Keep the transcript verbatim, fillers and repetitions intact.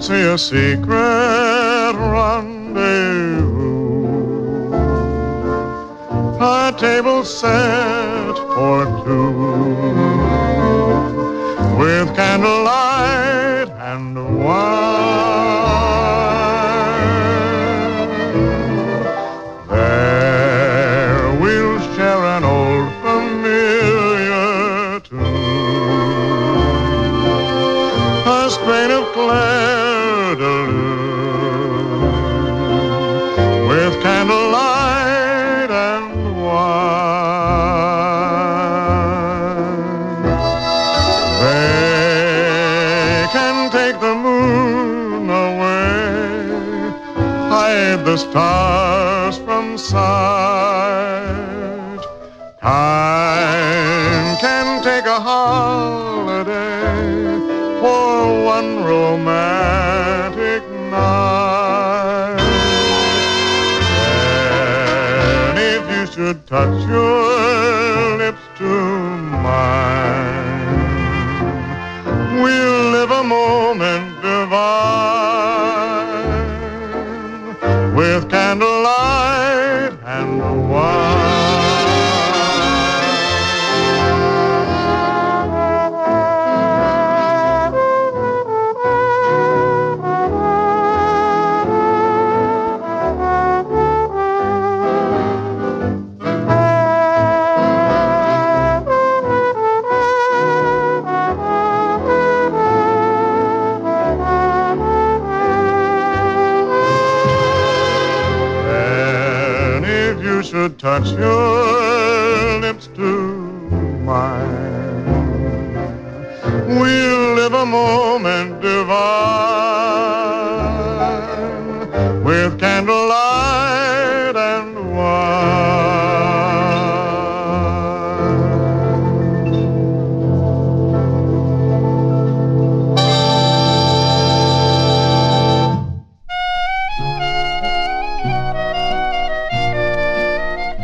see a secret rendezvous, a table set for two, with candlelight and wine. There we'll share an old familiar tune, a strain of Clair de Lune, with candlelight and wine. They can take the moon away, hide the stars from sight. Time can take a holiday for one romantic night. And if you should touch your lips to mine, we'll live a moment divine, with candlelight and wine. You should touch your lips to mine, we'll live a moment divine, with candle